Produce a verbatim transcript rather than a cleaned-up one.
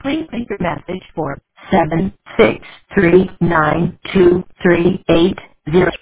Please leave your message for seven six three nine two three eight zero.